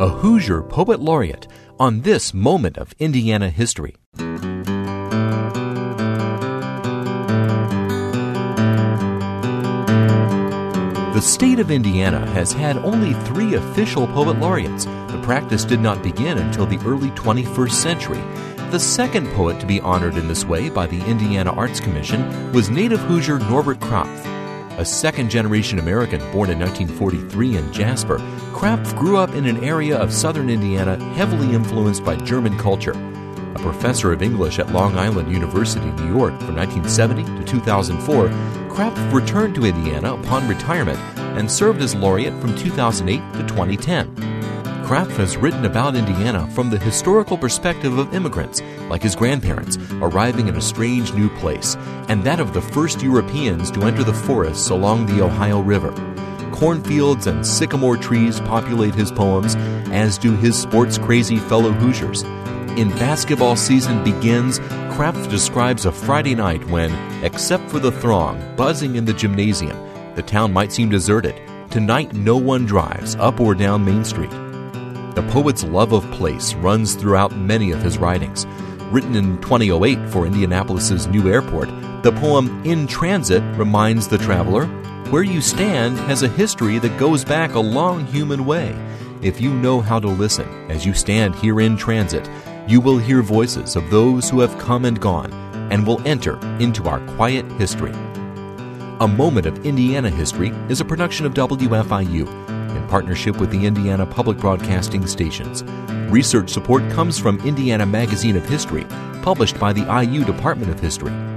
a Hoosier Poet Laureate, on this moment of Indiana history. The state of Indiana has had only 3 official poet laureates. The practice did not begin until the early 21st century. The second poet to be honored in this way by the Indiana Arts Commission was native Hoosier Norbert Krapf. A second-generation American born in 1943 in Jasper, Krapf grew up in an area of southern Indiana heavily influenced by German culture. A professor of English at Long Island University, New York, from 1970 to 2004, Krapf returned to Indiana upon retirement and served as laureate from 2008 to 2010. Krapf has written about Indiana from the historical perspective of immigrants, like his grandparents, arriving in a strange new place, and that of the first Europeans to enter the forests along the Ohio River. Cornfields and sycamore trees populate his poems, as do his sports-crazy fellow Hoosiers. In Basketball Season Begins, Krapf describes a Friday night when, except for the throng buzzing in the gymnasium, the town might seem deserted. Tonight no one drives up or down Main Street. The poet's love of place runs throughout many of his writings. Written in 2008 for Indianapolis's new airport, the poem In Transit reminds the traveler, where you stand has a history that goes back a long human way. If you know how to listen as you stand here in transit, you will hear voices of those who have come and gone and will enter into our quiet history. A Moment of Indiana History is a production of WFIU in partnership with the Indiana Public Broadcasting Stations. Research support comes from Indiana Magazine of History, published by the IU Department of History.